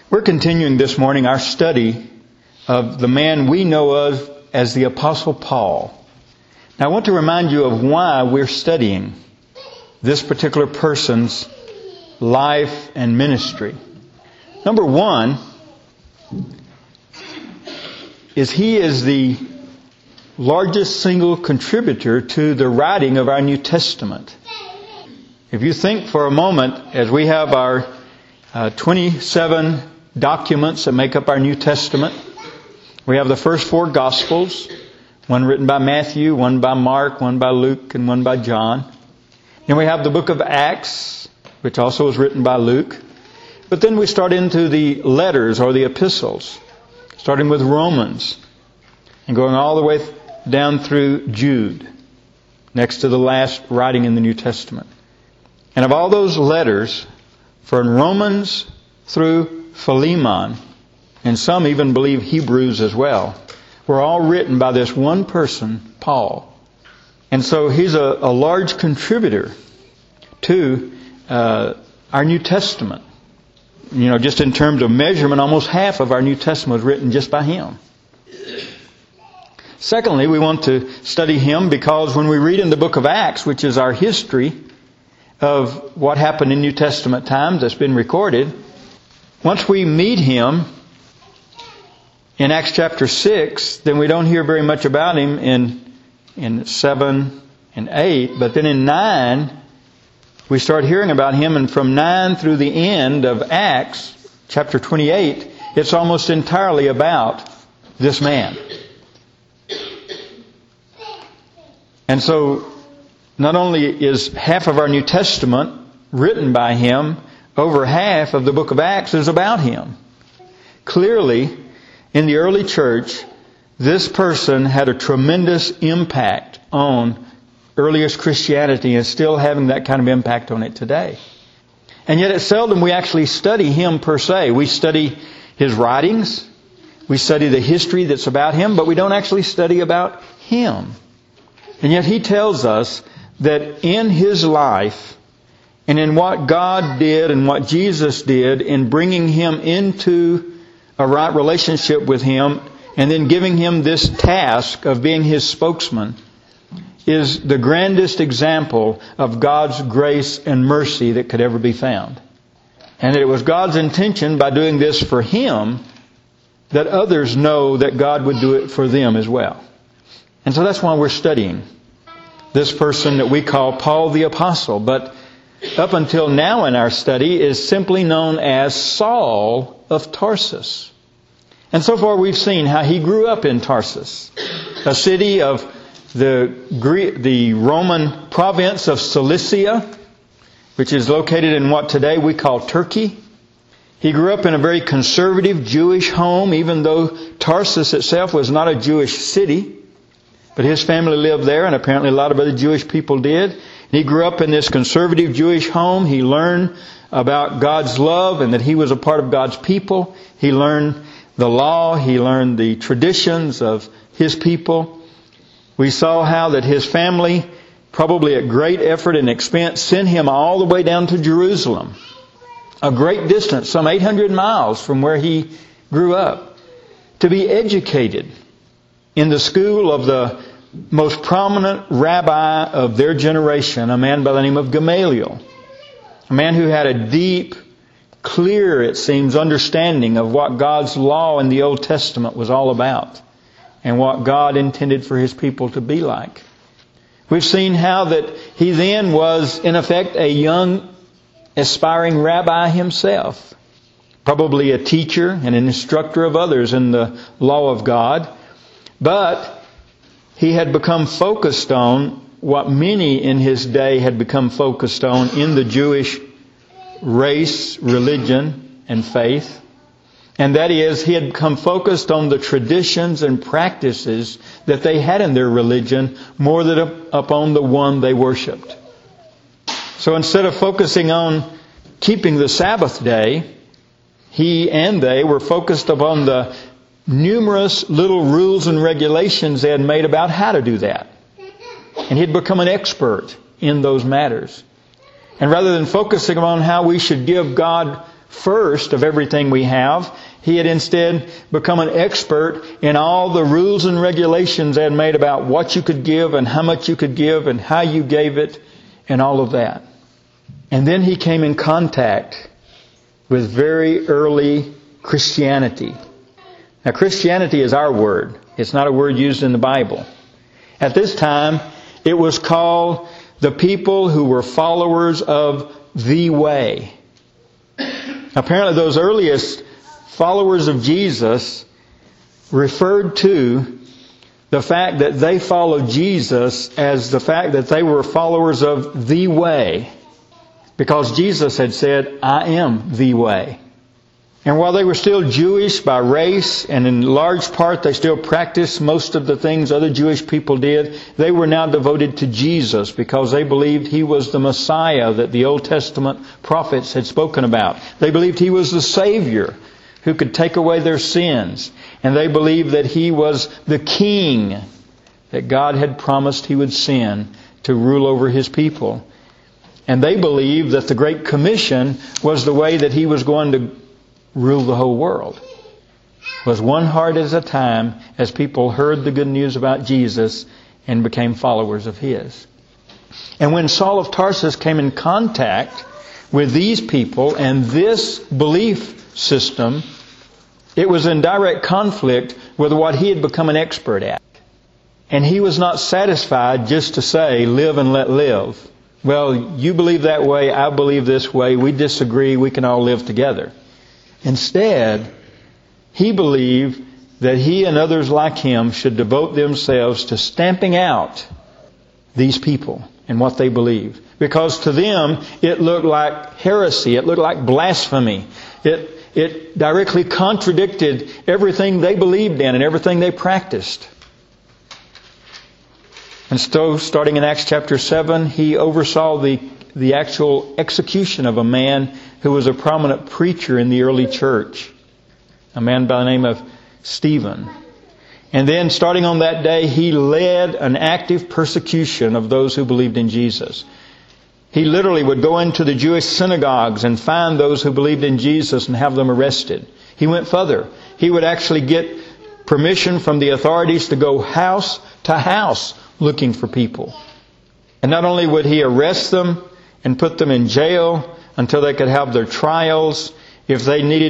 We're continuing this morning our study of the man we know of as the Apostle Paul. Now I want to remind you of why we're studying this particular person's life and ministry. Number one is he is the largest single contributor to the writing of our New Testament. If you think for a moment, as we have our 27 documents that make up our New Testament. We have the first 4 Gospels, one written by Matthew, one by Mark, one by Luke, and one by John. Then we have the book of Acts, which also was written by Luke. But then we start into the letters or the epistles, starting with Romans and going all the way down through Jude, next to the last writing in the New Testament. And of all those letters, from Romans through Philemon, and some even believe Hebrews as well, were all written by this one person, Paul. And so he's a large contributor to our New Testament. You know, just in terms of measurement, almost half of our New Testament was written just by him. Secondly, we want to study him because when we read in the book of Acts, which is our history of what happened in New Testament times that's been recorded, once we meet him in Acts chapter 6, then we don't hear very much about him in 7 and 8. But then in 9, we start hearing about him. And from 9 through the end of Acts chapter 28, it's almost entirely about this man. And so not only is half of our New Testament written by him, over half of the book of Acts is about him. Clearly, in the early church, this person had a tremendous impact on earliest Christianity and still having that kind of impact on it today. And yet it's seldom we actually study him per se. We study his writings, we study the history that's about him, but we don't actually study about him. And yet he tells us that in his life, and in what God did and what Jesus did in bringing him into a right relationship with him and then giving him this task of being his spokesman is the grandest example of God's grace and mercy that could ever be found. And that it was God's intention by doing this for him that others know that God would do it for them as well. And so that's why we're studying this person that we call Paul the Apostle. But up until now in our study is simply known as Saul of Tarsus. And so far we've seen how he grew up in Tarsus, a city of the Roman province of Cilicia, which is located in what today we call Turkey. He grew up in a very conservative Jewish home, even though Tarsus itself was not a Jewish city. But his family lived there, and apparently a lot of other Jewish people did. He grew up in this conservative Jewish home. He learned about God's love and that he was a part of God's people. He learned the law. He learned the traditions of his people. We saw how that his family, probably at great effort and expense, sent him all the way down to Jerusalem, a great distance, some 800 miles from where he grew up, to be educated in the school of the most prominent rabbi of their generation, a man by the name of Gamaliel. A man who had a deep, clear, it seems, understanding of what God's law in the Old Testament was all about and what God intended for his people to be like. We've seen how that he then was, in effect, a young, aspiring rabbi himself. Probably a teacher and an instructor of others in the law of God. But he had become focused on what many in his day had become focused on in the Jewish race, religion, and faith. And that is, he had become focused on the traditions and practices that they had in their religion more than upon the one they worshipped. So instead of focusing on keeping the Sabbath day, he and they were focused upon the numerous little rules and regulations they had made about how to do that. And he'd become an expert in those matters. And rather than focusing on how we should give God first of everything we have. He had instead become an expert in all the rules and regulations they had made about what you could give and how much you could give and how you gave it and all of that. And then he came in contact with very early Christianity. Now, Christianity is our word. It's not a word used in the Bible. At this time, it was called the people who were followers of the way. Apparently, those earliest followers of Jesus referred to the fact that they followed Jesus as the fact that they were followers of the way. Because Jesus had said, I am the way. And while they were still Jewish by race, and in large part they still practiced most of the things other Jewish people did, they were now devoted to Jesus because they believed He was the Messiah that the Old Testament prophets had spoken about. They believed He was the Savior who could take away their sins. And they believed that He was the King that God had promised He would send to rule over His people. And they believed that the Great Commission was the way that He was going to rule the whole world. It was one heart at a time as people heard the good news about Jesus and became followers of His. And when Saul of Tarsus came in contact with these people and this belief system, it was in direct conflict with what he had become an expert at. And he was not satisfied just to say, live and let live. Well, you believe that way, I believe this way, we disagree, we can all live together. Instead, he believed that he and others like him should devote themselves to stamping out these people and what they believe. Because to them, it looked like heresy, it looked like blasphemy. It directly contradicted everything they believed in and everything they practiced. And so, starting in Acts chapter 7, he oversaw the actual execution of a man who was a prominent preacher in the early church. A man by the name of Stephen. And then, starting on that day, he led an active persecution of those who believed in Jesus. He literally would go into the Jewish synagogues and find those who believed in Jesus and have them arrested. He went further. He would actually get permission from the authorities to go house to house looking for people. And not only would he arrest them and put them in jail until they could have their trials, if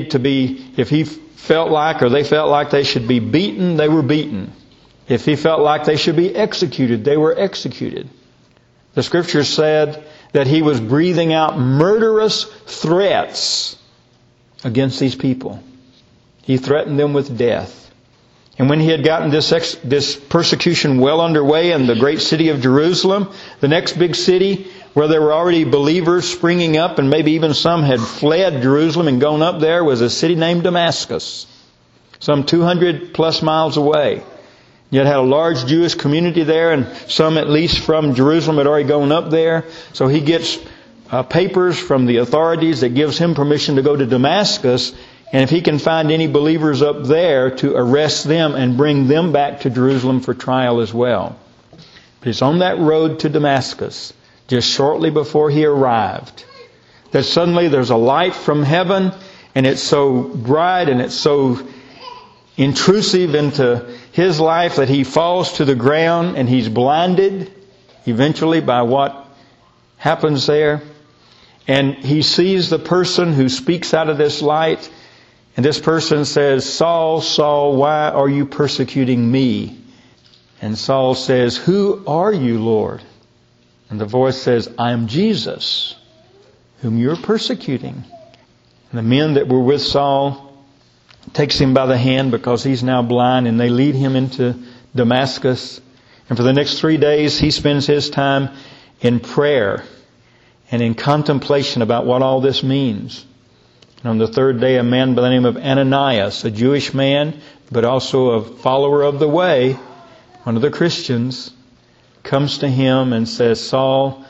he felt like or they felt like they should be beaten, they were beaten. If he felt like they should be executed, they were executed. The Scripture said that he was breathing out murderous threats against these people. He threatened them with death. And when he had gotten this persecution well underway in the great city of Jerusalem, the next big city where there were already believers springing up and maybe even some had fled Jerusalem and gone up there, was a city named Damascus, some 200 plus miles away. Yet had a large Jewish community there, and some at least from Jerusalem had already gone up there. So he gets papers from the authorities that gives him permission to go to Damascus, and if he can find any believers up there, to arrest them and bring them back to Jerusalem for trial as well. But it's on that road to Damascus, just shortly before he arrived, that suddenly there's a light from heaven, and it's so bright and it's so intrusive into his life that he falls to the ground and he's blinded eventually by what happens there. And he sees the person who speaks out of this light, and this person says, "Saul, Saul, why are you persecuting me?" And Saul says, "Who are you, Lord?" And the voice says, "I am Jesus, whom you're persecuting." And the men that were with Saul takes him by the hand because he's now blind, and they lead him into Damascus. And for the next 3 days, he spends his time in prayer and in contemplation about what all this means. And on the third day, a man by the name of Ananias, a Jewish man, but also a follower of the way, one of the Christians, comes to him and says, "Saul,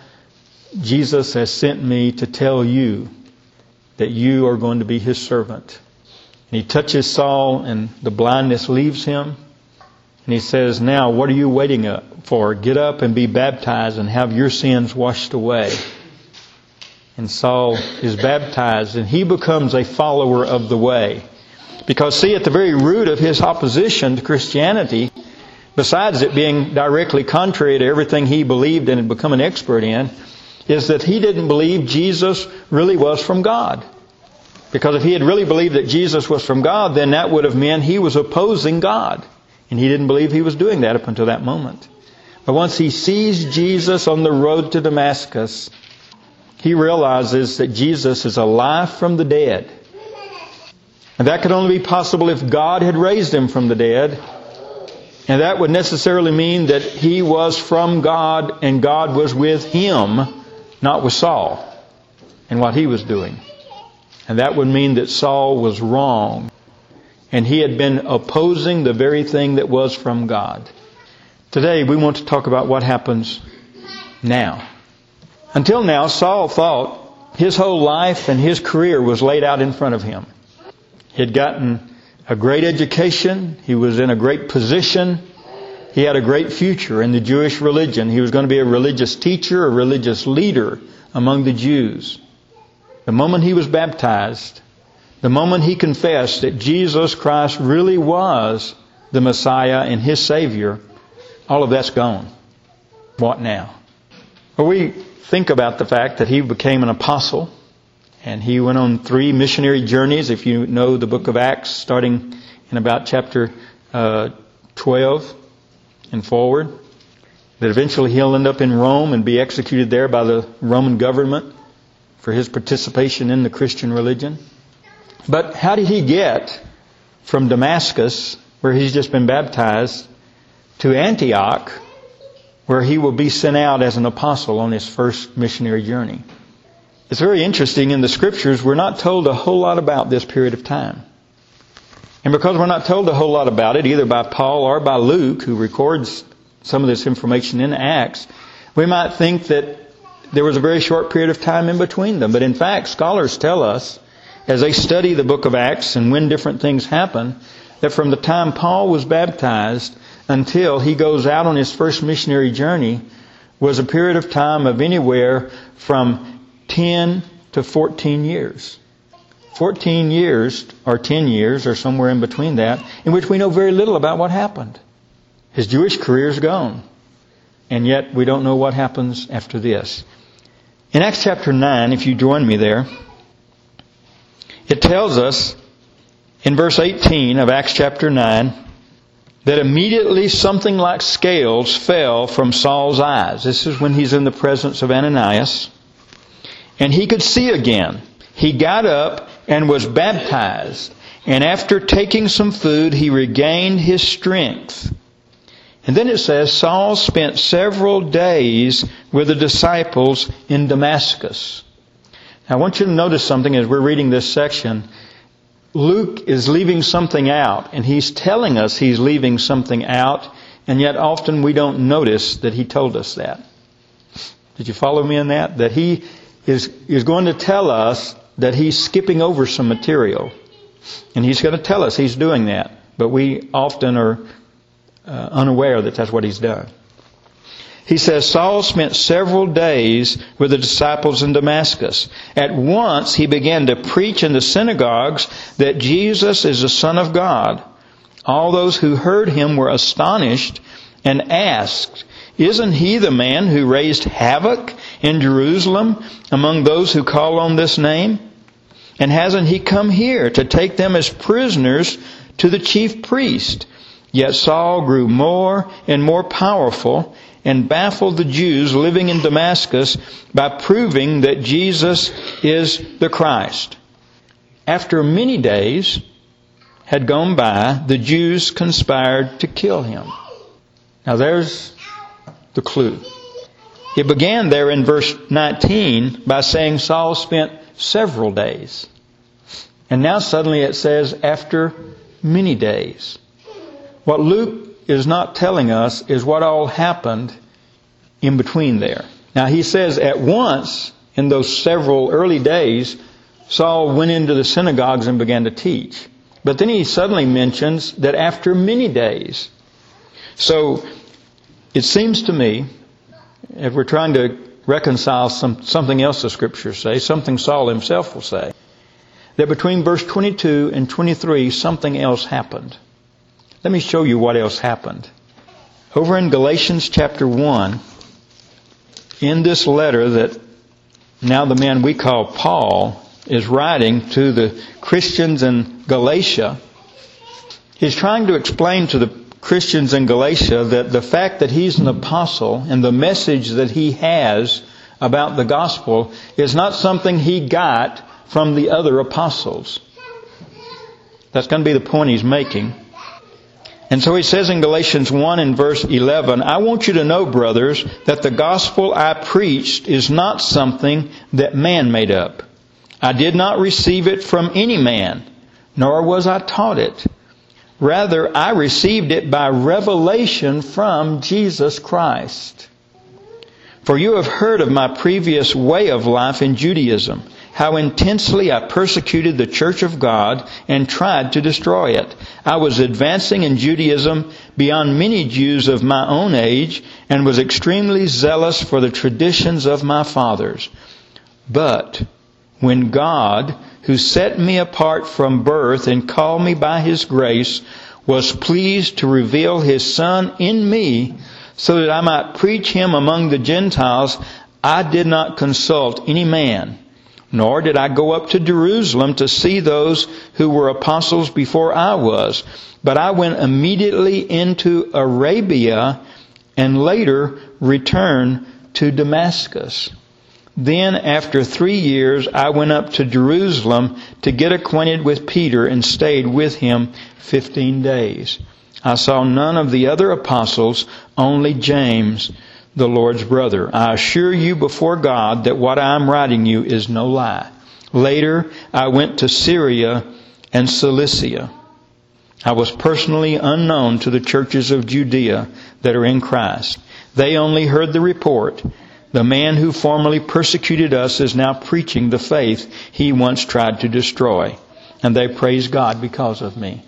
Jesus has sent me to tell you that you are going to be His servant." And he touches Saul, and the blindness leaves him. And he says, "Now, what are you waiting for? Get up and be baptized and have your sins washed away." And Saul is baptized, and he becomes a follower of the way. Because, see, at the very root of his opposition to Christianity, besides it being directly contrary to everything he believed and had become an expert in, is that he didn't believe Jesus really was from God. Because if he had really believed that Jesus was from God, then that would have meant he was opposing God. And he didn't believe he was doing that up until that moment. But once he sees Jesus on the road to Damascus, he realizes that Jesus is alive from the dead. And that could only be possible if God had raised him from the dead. And that would necessarily mean that he was from God and God was with him, not with Saul and what he was doing. And that would mean that Saul was wrong. And he had been opposing the very thing that was from God. Today we want to talk about what happens now. Until now, Saul thought his whole life and his career was laid out in front of him. He had gotten a great education. He was in a great position. He had a great future in the Jewish religion. He was going to be a religious teacher, a religious leader among the Jews. The moment he was baptized, the moment he confessed that Jesus Christ really was the Messiah and his Savior, all of that's gone. What now? Well, we think about the fact that he became an apostle, and he went on 3 missionary journeys, if you know the book of Acts, starting in about chapter 12 and forward. That eventually he'll end up in Rome and be executed there by the Roman government for his participation in the Christian religion. But how did he get from Damascus, where he's just been baptized, to Antioch, where he will be sent out as an apostle on his first missionary journey? It's very interesting. In the Scriptures, we're not told a whole lot about this period of time. And because we're not told a whole lot about it, either by Paul or by Luke, who records some of this information in Acts, we might think that there was a very short period of time in between them. But in fact, scholars tell us, as they study the book of Acts and when different things happen, that from the time Paul was baptized until he goes out on his first missionary journey was a period of time of anywhere from 10 to 14 years. 14 years or 10 years or somewhere in between that, in which we know very little about what happened. His Jewish career is gone. And yet we don't know what happens after this. In Acts chapter 9, if you join me there, it tells us in verse 18 of Acts chapter 9 that immediately something like scales fell from Saul's eyes. This is when he's in the presence of Ananias. And he could see again. He got up and was baptized. And after taking some food, he regained his strength. And then it says, Saul spent several days with the disciples in Damascus. Now, I want you to notice something as we're reading this section. Luke is leaving something out, and he's telling us he's leaving something out, and yet often we don't notice that he told us that. Did you follow me in that? That he is going to tell us that he's skipping over some material. And he's going to tell us he's doing that. But we often are unaware that that's what he's done. He says, Saul spent several days with the disciples in Damascus. At once he began to preach in the synagogues that Jesus is the Son of God. All those who heard him were astonished and asked, Isn't he the man who raised havoc in Jerusalem among those who call on this name? And hasn't he come here to take them as prisoners to the chief priest? Yet Saul grew more and more powerful and baffled the Jews living in Damascus by proving that Jesus is the Christ. After many days had gone by, the Jews conspired to kill him. Now there's the clue. It began there in verse 19 by saying Saul spent several days. And now suddenly it says after many days. What Luke is not telling us is what all happened in between there. Now he says at once, in those several early days, Saul went into the synagogues and began to teach. But then he suddenly mentions that after many days. So it seems to me, if we're trying to reconcile something else the Scriptures say, something Saul himself will say. That between verse 22 and 23, something else happened. Let me show you what else happened. Over in Galatians chapter 1, in this letter that now the man we call Paul is writing to the Christians in Galatia, he's trying to explain to the Christians in Galatia that the fact that he's an apostle and the message that he has about the gospel is not something he got from the other apostles. That's going to be the point he's making. And so he says in Galatians 1 and verse 11, I want you to know, brothers, that the gospel I preached is not something that man made up. I did not receive it from any man, nor was I taught it. Rather, I received it by revelation from Jesus Christ. For you have heard of my previous way of life in Judaism, how intensely I persecuted the church of God and tried to destroy it. I was advancing in Judaism beyond many Jews of my own age and was extremely zealous for the traditions of my fathers. But when God, who set me apart from birth and called me by His grace, was pleased to reveal His Son in me so that I might preach Him among the Gentiles, I did not consult any man. Nor did I go up to Jerusalem to see those who were apostles before I was. But I went immediately into Arabia and later returned to Damascus. Then after 3 years I went up to Jerusalem to get acquainted with Peter and stayed with him 15 days. I saw none of the other apostles, only James, the Lord's brother. I assure you before God that what I am writing you is no lie. Later, I went to Syria and Cilicia. I was personally unknown to the churches of Judea that are in Christ. They only heard the report. The man who formerly persecuted us is now preaching the faith he once tried to destroy. And they praise God because of me.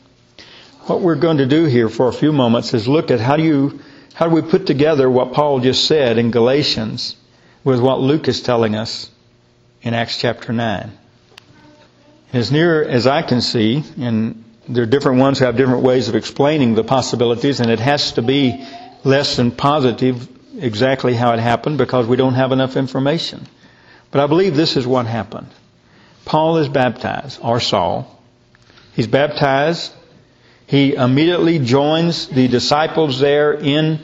What we're going to do here for a few moments is look at how do we put together what Paul just said in Galatians with what Luke is telling us in Acts chapter 9. As near as I can see, and there are different ones who have different ways of explaining the possibilities, and it has to be less than positive exactly how it happened because we don't have enough information. But I believe this is what happened. Paul is baptized, or Saul. He's baptized. He immediately joins the disciples there in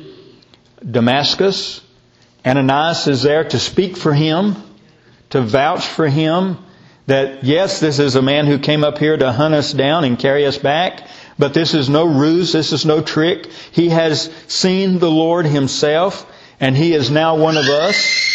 Damascus. Ananias is there to speak for him, to vouch for him that yes, this is a man who came up here to hunt us down and carry us back, but this is no ruse, this is no trick. He has seen the Lord Himself, and he is now one of us.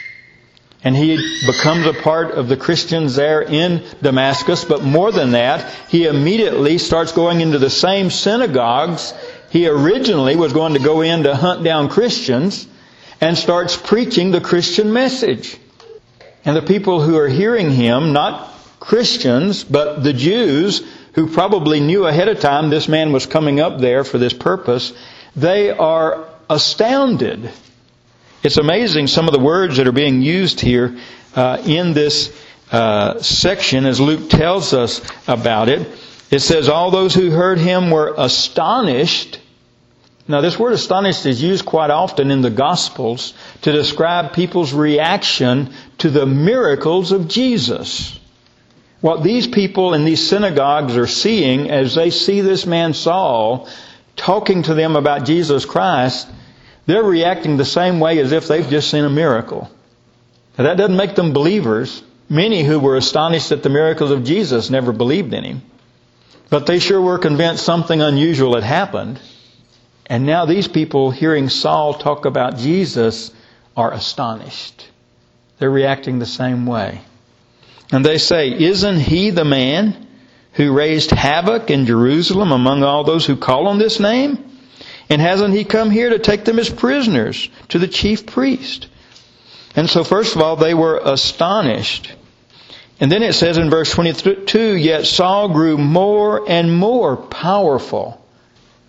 And he becomes a part of the Christians there in Damascus. But more than that, he immediately starts going into the same synagogues he originally was going to go in to hunt down Christians, and starts preaching the Christian message. And the people who are hearing him, not Christians, but the Jews, who probably knew ahead of time this man was coming up there for this purpose, they are astounded. It's amazing some of the words that are being used here in this section as Luke tells us about it. It says, all those who heard him were astonished. Now this word astonished is used quite often in the Gospels to describe people's reaction to the miracles of Jesus. What these people in these synagogues are seeing as they see this man Saul talking to them about Jesus Christ, they're reacting the same way as if they've just seen a miracle. Now, that doesn't make them believers. Many who were astonished at the miracles of Jesus never believed in Him. But they sure were convinced something unusual had happened. And now these people hearing Saul talk about Jesus are astonished. They're reacting the same way. And they say, isn't he the man who raised havoc in Jerusalem among all those who call on this name? And hasn't he come here to take them as prisoners to the chief priest? And so first of all, they were astonished. And then it says in verse 22, yet Saul grew more and more powerful.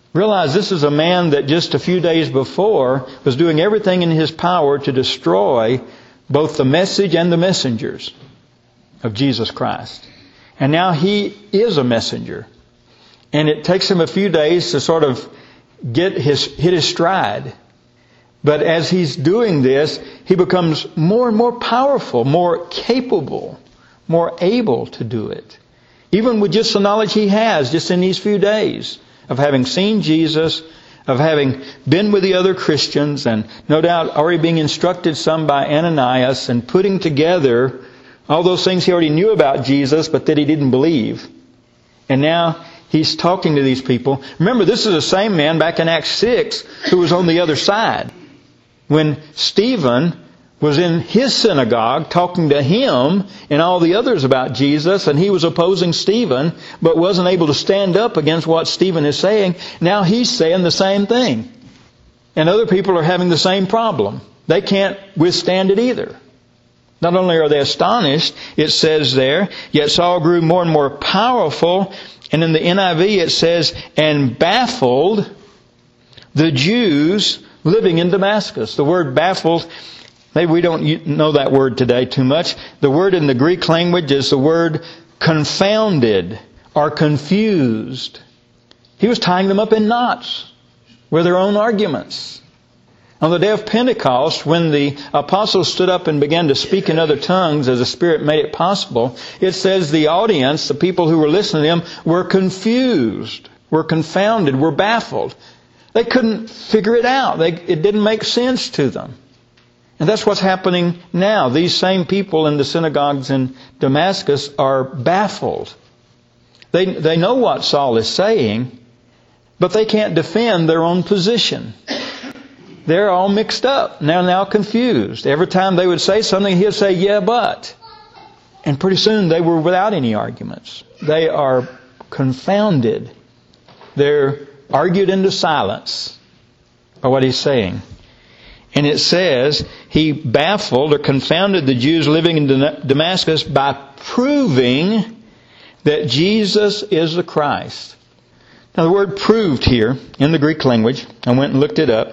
Realize this is a man that just a few days before was doing everything in his power to destroy both the message and the messengers of Jesus Christ. And now he is a messenger. And it takes him a few days to sort of hit his stride. But as he's doing this, he becomes more and more powerful, more capable, more able to do it. Even with just the knowledge he has just in these few days of having seen Jesus, of having been with the other Christians, and no doubt already being instructed some by Ananias, and putting together all those things he already knew about Jesus but that he didn't believe. And now he's talking to these people. Remember, this is the same man back in Acts 6 who was on the other side. When Stephen was in his synagogue talking to him and all the others about Jesus, and he was opposing Stephen, but wasn't able to stand up against what Stephen is saying, now he's saying the same thing. And other people are having the same problem. They can't withstand it either. Not only are they astonished, it says there, yet Saul grew more and more powerful. And in the NIV it says, and baffled the Jews living in Damascus. The word baffled, maybe we don't know that word today too much. The word in the Greek language is the word confounded or confused. He was tying them up in knots with their own arguments. On the day of Pentecost, when the apostles stood up and began to speak in other tongues as the Spirit made it possible, it says the audience, the people who were listening to them, were confused, were confounded, were baffled. They couldn't figure it out. It didn't make sense to them. And that's what's happening now. These same people in the synagogues in Damascus are baffled. They know what Saul is saying, but they can't defend their own position. They're all mixed up. They're now confused. Every time they would say something, he'd say, yeah, but. And pretty soon they were without any arguments. They are confounded. They're argued into silence by what he's saying. And it says, he baffled or confounded the Jews living in Damascus by proving that Jesus is the Christ. Now the word proved here in the Greek language, I went and looked it up.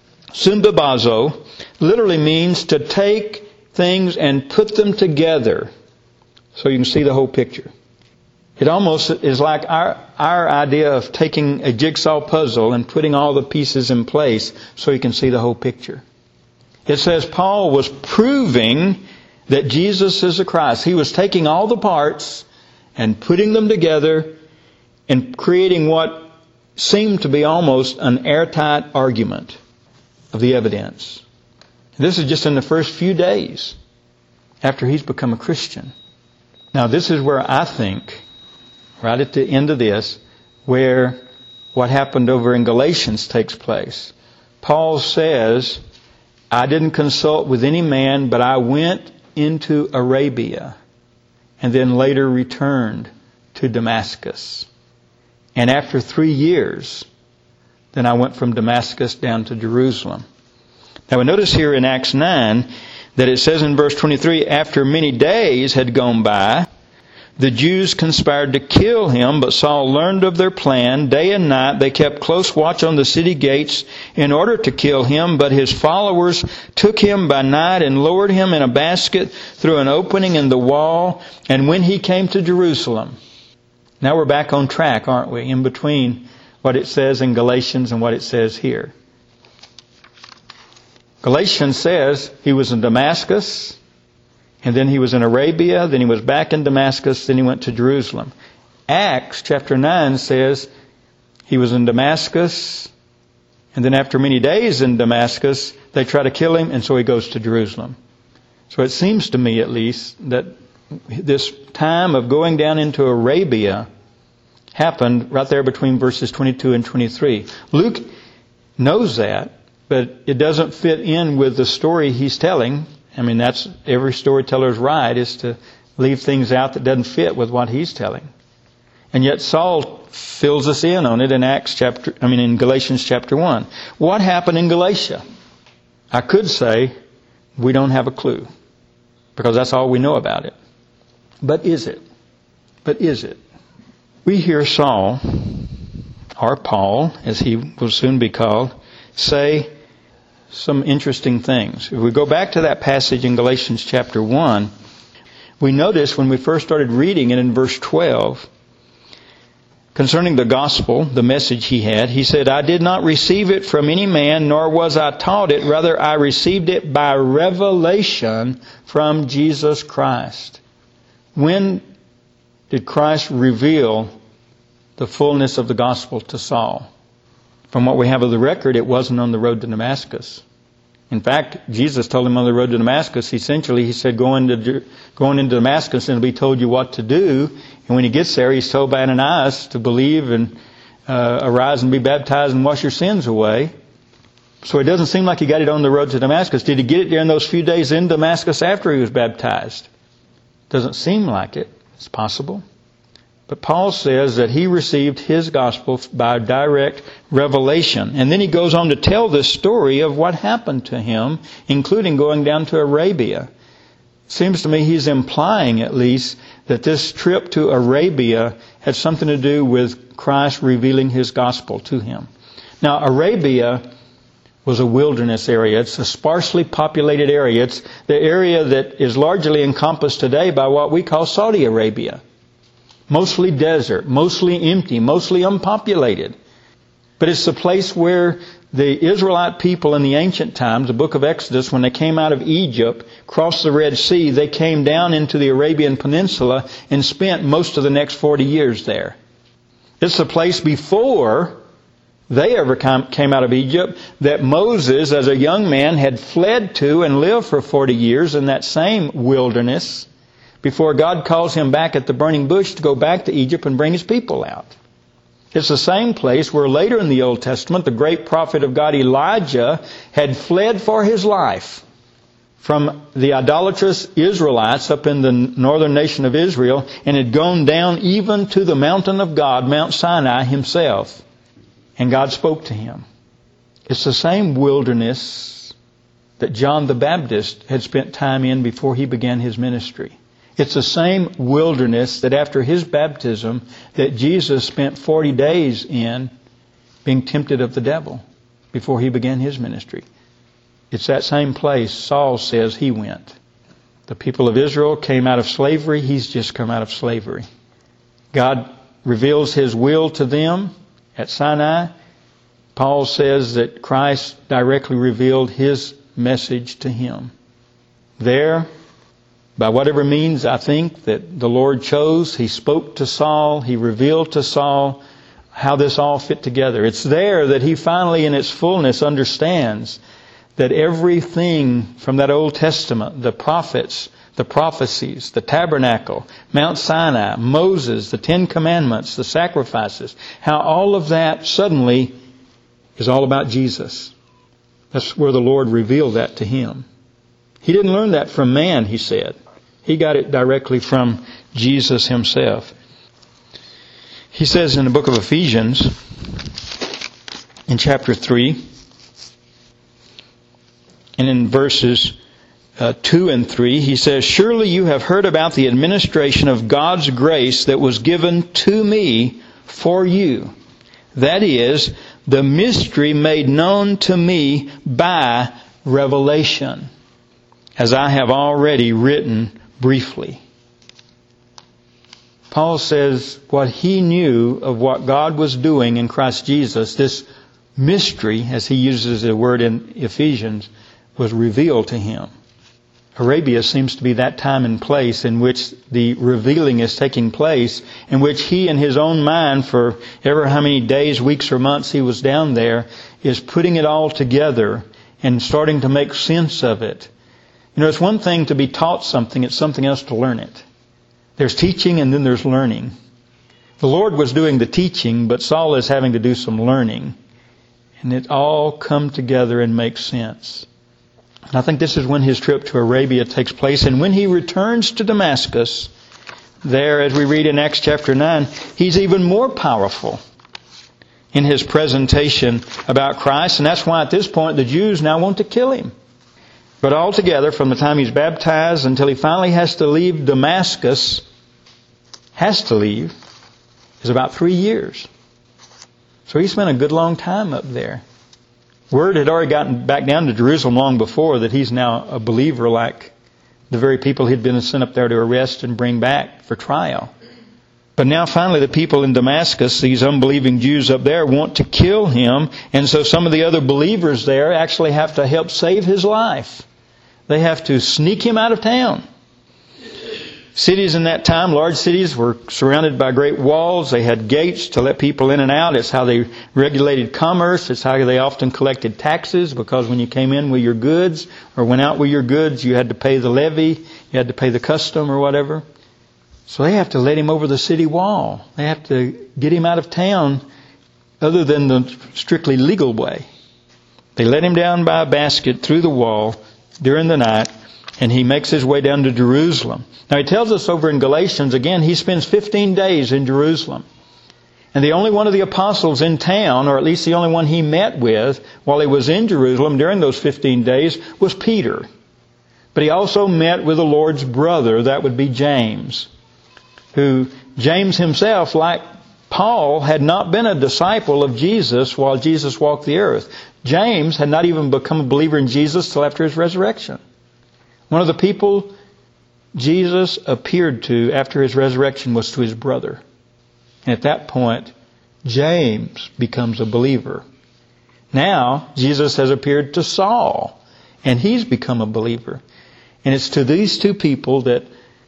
Symbabazo literally means to take things and put them together so you can see the whole picture. It almost is like our idea of taking a jigsaw puzzle and putting all the pieces in place so you can see the whole picture. It says Paul was proving that Jesus is the Christ. He was taking all the parts and putting them together and creating what seemed to be almost an airtight argument of the evidence. This is just in the first few days after he's become a Christian. Now this is where I think, right at the end of this, where what happened over in Galatians takes place. Paul says, I didn't consult with any man, but I went into Arabia and then later returned to Damascus. And after 3 years, then I went from Damascus down to Jerusalem. Now we notice here in Acts 9 that it says in verse 23, after many days had gone by, the Jews conspired to kill him, but Saul learned of their plan. Day and night they kept close watch on the city gates in order to kill him, but his followers took him by night and lowered him in a basket through an opening in the wall. And when he came to Jerusalem, now we're back on track, aren't we? In between what it says in Galatians and what it says here. Galatians says he was in Damascus, and then he was in Arabia, then he was back in Damascus, then he went to Jerusalem. Acts chapter 9 says he was in Damascus, and then after many days in Damascus, they try to kill him, and so he goes to Jerusalem. So it seems to me, at least, that this time of going down into Arabia happened right there between verses 22 and 23. Luke knows that, but it doesn't fit in with the story he's telling. I mean, that's every storyteller's right, is to leave things out that doesn't fit with what he's telling. And yet Saul fills us in on it in in Galatians chapter 1. What happened in Galatia? I could say we don't have a clue, because that's all we know about it. But is it? We hear Saul or Paul, as he will soon be called, say some interesting things. If we go back to that passage in Galatians chapter 1, we notice when we first started reading it in verse 12, concerning the gospel, the message he had, he said, I did not receive it from any man, nor was I taught it. Rather, I received it by revelation from Jesus Christ. When did Christ reveal the fullness of the gospel to Saul? From what we have of the record, it wasn't on the road to Damascus. In fact, Jesus told him on the road to Damascus, essentially, he said, going into Damascus and it'll be told you what to do. And when he gets there, he's told by Ananias to believe and arise and be baptized and wash your sins away. So it doesn't seem like he got it on the road to Damascus. Did he get it during those few days in Damascus after he was baptized? Doesn't seem like it. It's possible. But Paul says that he received his gospel by direct revelation. And then he goes on to tell this story of what happened to him, including going down to Arabia. Seems to me he's implying, at least, that this trip to Arabia had something to do with Christ revealing his gospel to him. Now, Arabia was a wilderness area. It's a sparsely populated area. It's the area that is largely encompassed today by what we call Saudi Arabia. Mostly desert, mostly empty, mostly unpopulated. But it's the place where the Israelite people in the ancient times, the book of Exodus, when they came out of Egypt, crossed the Red Sea, they came down into the Arabian Peninsula and spent most of the next 40 years there. It's the place before they ever came out of Egypt that Moses, as a young man, had fled to and lived for 40 years in that same wilderness before God calls him back at the burning bush to go back to Egypt and bring his people out. It's the same place where later in the Old Testament, the great prophet of God Elijah had fled for his life from the idolatrous Israelites up in the northern nation of Israel and had gone down even to the mountain of God, Mount Sinai himself. And God spoke to him. It's the same wilderness that John the Baptist had spent time in before he began his ministry. It's the same wilderness that after his baptism that Jesus spent 40 days in being tempted of the devil before he began his ministry. It's that same place Saul says he went. The people of Israel came out of slavery. He's just come out of slavery. God reveals his will to them at Sinai. Paul says that Christ directly revealed his message to him. There, by whatever means I think that the Lord chose, he spoke to Saul, he revealed to Saul how this all fit together. It's there that he finally in its fullness understands that everything from that Old Testament, the prophets, the prophecies, the tabernacle, Mount Sinai, Moses, the Ten Commandments, the sacrifices, how all of that suddenly is all about Jesus. That's where the Lord revealed that to him. He didn't learn that from man, he said. He got it directly from Jesus himself. He says in the book of Ephesians, in chapter 3, and in verses 2 and 3, he says, "Surely you have heard about the administration of God's grace that was given to me for you. That is, the mystery made known to me by revelation, as I have already written briefly." Paul says what he knew of what God was doing in Christ Jesus, this mystery, as he uses the word in Ephesians, was revealed to him. Arabia seems to be that time and place in which the revealing is taking place, in which he in his own mind, for ever how many days, weeks or months he was down there, is putting it all together and starting to make sense of it. You know, it's one thing to be taught something, it's something else to learn it. There's teaching and then there's learning. The Lord was doing the teaching, but Saul is having to do some learning. And it all come together and makes sense. And I think this is when his trip to Arabia takes place. And when he returns to Damascus, there, as we read in Acts chapter 9, he's even more powerful in his presentation about Christ. And that's why at this point the Jews now want to kill him. But altogether, from the time he's baptized until he finally has to leave Damascus, is about 3 years. So he spent a good long time up there. Word had already gotten back down to Jerusalem long before that he's now a believer like the very people he'd been sent up there to arrest and bring back for trial. But now finally the people in Damascus, these unbelieving Jews up there, want to kill him. And so some of the other believers there actually have to help save his life. They have to sneak him out of town. Cities in that time, large cities, were surrounded by great walls. They had gates to let people in and out. It's how they regulated commerce. It's how they often collected taxes, because when you came in with your goods or went out with your goods, you had to pay the levy, you had to pay the custom or whatever. So they have to let him over the city wall. They have to get him out of town other than the strictly legal way. They let him down by a basket through the wall during the night, and he makes his way down to Jerusalem. Now he tells us over in Galatians, again, he spends 15 days in Jerusalem. And the only one of the apostles in town, or at least the only one he met with while he was in Jerusalem during those 15 days, was Peter. But he also met with the Lord's brother, that would be James, who James himself, like Paul, had not been a disciple of Jesus while Jesus walked the earth. James had not even become a believer in Jesus till after his resurrection. One of the people Jesus appeared to after his resurrection was to his brother. And at that point, James becomes a believer. Now, Jesus has appeared to Saul, and he's become a believer. And it's to these two people that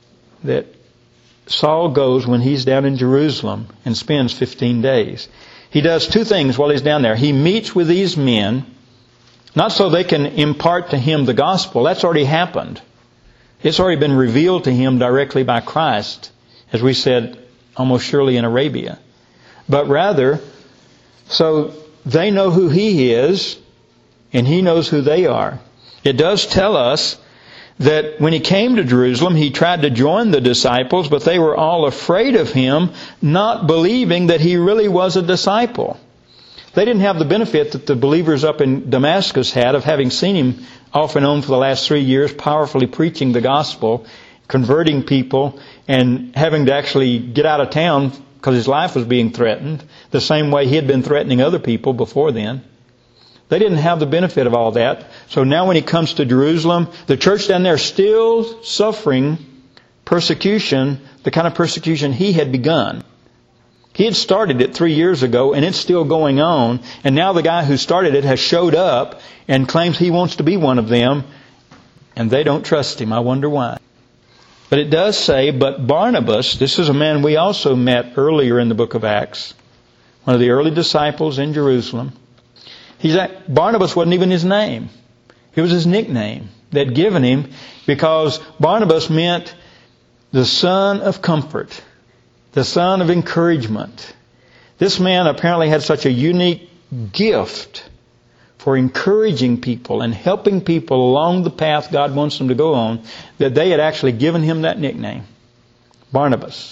Saul goes when he's down in Jerusalem and spends 15 days. He does two things while he's down there. He meets with these men, not so they can impart to him the gospel. That's already happened. It's already been revealed to him directly by Christ, as we said, almost surely in Arabia. But rather, so they know who he is, and he knows who they are. It does tell us that when he came to Jerusalem, he tried to join the disciples, but they were all afraid of him, not believing that he really was a disciple. They didn't have the benefit that the believers up in Damascus had of having seen him off and on for the last 3 years, powerfully preaching the gospel, converting people, and having to actually get out of town because his life was being threatened, the same way he had been threatening other people before then. They didn't have the benefit of all that. So now when he comes to Jerusalem, the church down there is still suffering persecution, the kind of persecution he had begun. He had started it 3 years ago, and it's still going on. And now the guy who started it has showed up and claims he wants to be one of them, and they don't trust him. I wonder why. But it does say, but Barnabas, this is a man we also met earlier in the book of Acts, one of the early disciples in Jerusalem. Barnabas wasn't even his name. It was his nickname they'd given him, because Barnabas meant the son of comfort, the son of encouragement. This man apparently had such a unique gift for encouraging people and helping people along the path God wants them to go on, that they had actually given him that nickname, Barnabas.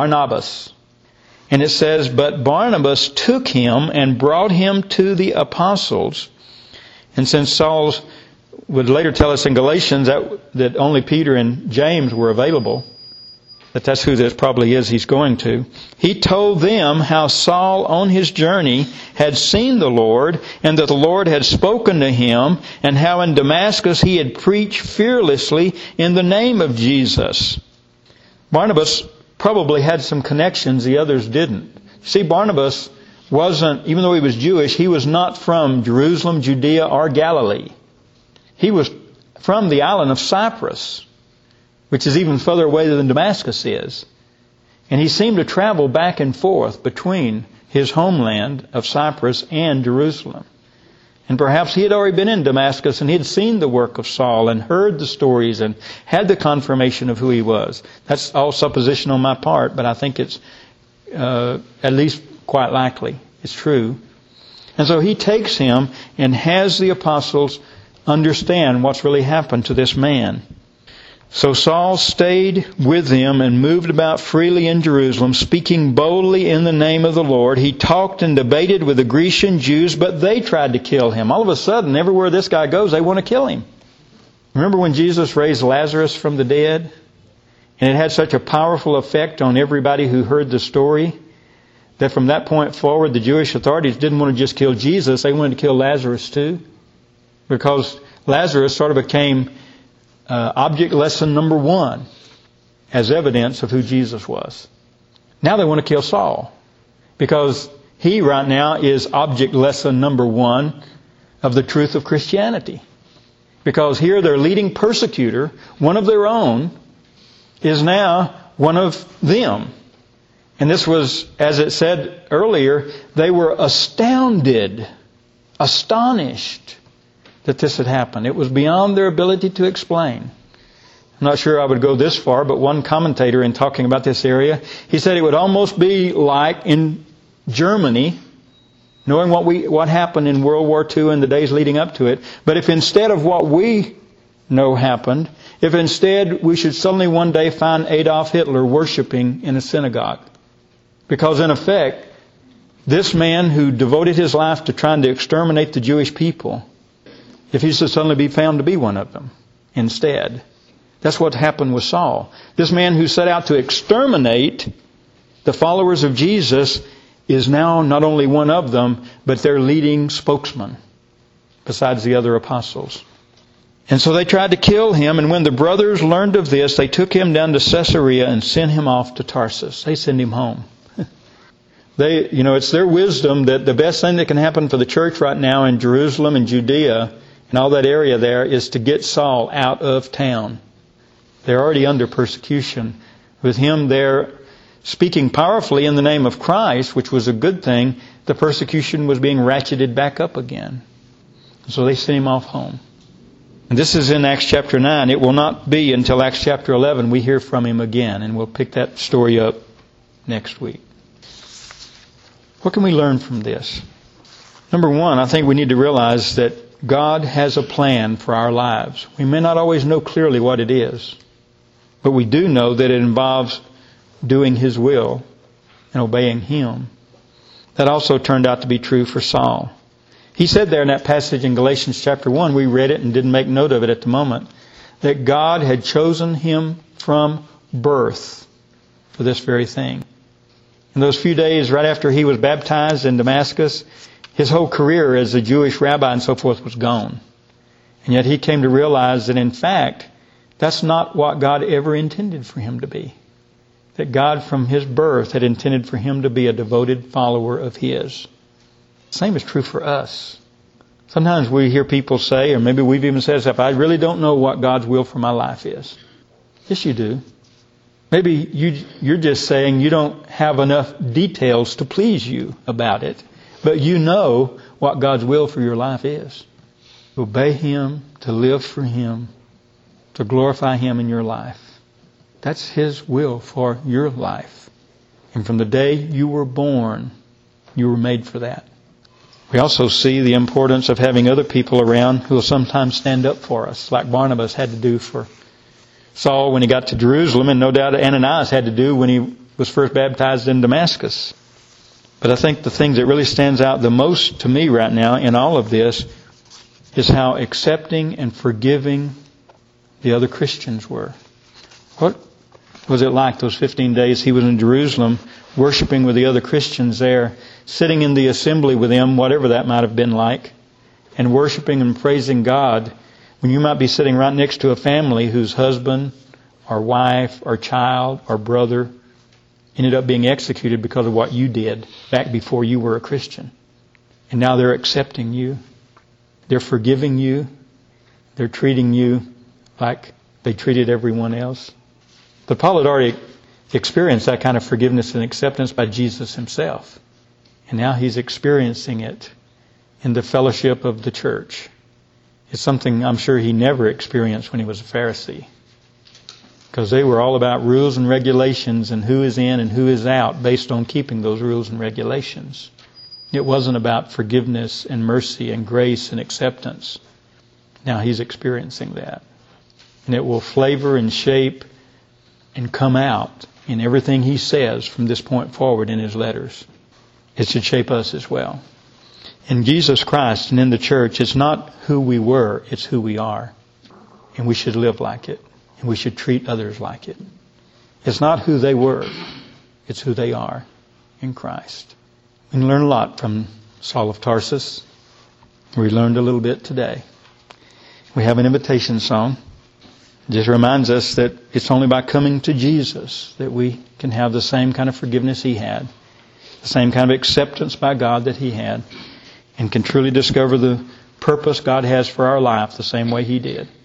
And it says, but Barnabas took him and brought him to the apostles. And since Saul would later tell us in Galatians that only Peter and James were available, that's who this probably is he's going to, he told them how Saul on his journey had seen the Lord, and that the Lord had spoken to him, and how in Damascus he had preached fearlessly in the name of Jesus. Barnabas probably had some connections the others didn't. See, Barnabas wasn't, even though he was Jewish, he was not from Jerusalem, Judea, or Galilee. He was from the island of Cyprus, which is even further away than Damascus is. And he seemed to travel back and forth between his homeland of Cyprus and Jerusalem. And perhaps he had already been in Damascus and he had seen the work of Saul and heard the stories and had the confirmation of who he was. That's all supposition on my part, but I think it's at least quite likely. It's true. And so he takes him and has the apostles understand what's really happened to this man. So Saul stayed with them and moved about freely in Jerusalem, speaking boldly in the name of the Lord. He talked and debated with the Grecian Jews, but they tried to kill him. All of a sudden, everywhere this guy goes, they want to kill him. Remember when Jesus raised Lazarus from the dead? And it had such a powerful effect on everybody who heard the story that from that point forward, the Jewish authorities didn't want to just kill Jesus, they wanted to kill Lazarus too. Because Lazarus sort of became object lesson number one as evidence of who Jesus was. Now they want to kill Saul, because he right now is object lesson number one of the truth of Christianity. Because here their leading persecutor, one of their own, is now one of them. And this was, as it said earlier, they were astounded, astonished that this had happened. It was beyond their ability to explain. I'm not sure I would go this far, but one commentator in talking about this area, he said it would almost be like in Germany, knowing what happened in World War II and the days leading up to it, but if instead of what we know happened, if instead we should suddenly one day find Adolf Hitler worshiping in a synagogue. Because in effect, this man who devoted his life to trying to exterminate the Jewish people, if he should suddenly be found to be one of them instead. That's what happened with Saul. This man who set out to exterminate the followers of Jesus is now not only one of them, but their leading spokesman, besides the other apostles. And so they tried to kill him, and when the brothers learned of this, they took him down to Caesarea and sent him off to Tarsus. They sent him home. It's their wisdom that the best thing that can happen for the church right now in Jerusalem and Judea and all that area there is to get Saul out of town. They're already under persecution. With him there speaking powerfully in the name of Christ, which was a good thing, the persecution was being ratcheted back up again. So they sent him off home. And this is in Acts chapter 9. It will not be until Acts chapter 11 we hear from him again, and we'll pick that story up next week. What can we learn from this? Number one, I think we need to realize that God has a plan for our lives. We may not always know clearly what it is, but we do know that it involves doing His will and obeying Him. That also turned out to be true for Saul. He said there in that passage in Galatians chapter 1, we read it and didn't make note of it at the moment, that God had chosen him from birth for this very thing. In those few days right after he was baptized in Damascus, his whole career as a Jewish rabbi and so forth was gone. And yet he came to realize that in fact, that's not what God ever intended for him to be. That God from his birth had intended for him to be a devoted follower of His. The same is true for us. Sometimes we hear people say, or maybe we've even said stuff, I really don't know what God's will for my life is. Yes, you do. Maybe you're just saying you don't have enough details to please you about it, but you know what God's will for your life is. To obey Him, to live for Him, to glorify Him in your life. That's His will for your life. And from the day you were born, you were made for that. We also see the importance of having other people around who will sometimes stand up for us, like Barnabas had to do for Saul when he got to Jerusalem, and no doubt Ananias had to do when he was first baptized in Damascus. But I think the thing that really stands out the most to me right now in all of this is how accepting and forgiving the other Christians were. What was it like those 15 days he was in Jerusalem, worshiping with the other Christians there, sitting in the assembly with them, whatever that might have been like, and worshiping and praising God, when you might be sitting right next to a family whose husband or wife or child or brother ended up being executed because of what you did back before you were a Christian. And now they're accepting you. They're forgiving you. They're treating you like they treated everyone else. But Paul had already experienced that kind of forgiveness and acceptance by Jesus Himself. And now he's experiencing it in the fellowship of the church. It's something I'm sure he never experienced when he was a Pharisee. Because they were all about rules and regulations and who is in and who is out based on keeping those rules and regulations. It wasn't about forgiveness and mercy and grace and acceptance. Now he's experiencing that. And it will flavor and shape and come out in everything he says from this point forward in his letters. It should shape us as well. In Jesus Christ and in the church, it's not who we were, it's who we are. And we should live like it. And we should treat others like it. It's not who they were, it's who they are. in Christ. We can learn a lot from Saul of Tarsus. We learned a little bit today. We have an invitation song. It just reminds us that it's only by coming to Jesus that we can have the same kind of forgiveness He had, the same kind of acceptance by God that He had, and can truly discover the purpose God has for our life the same way He did.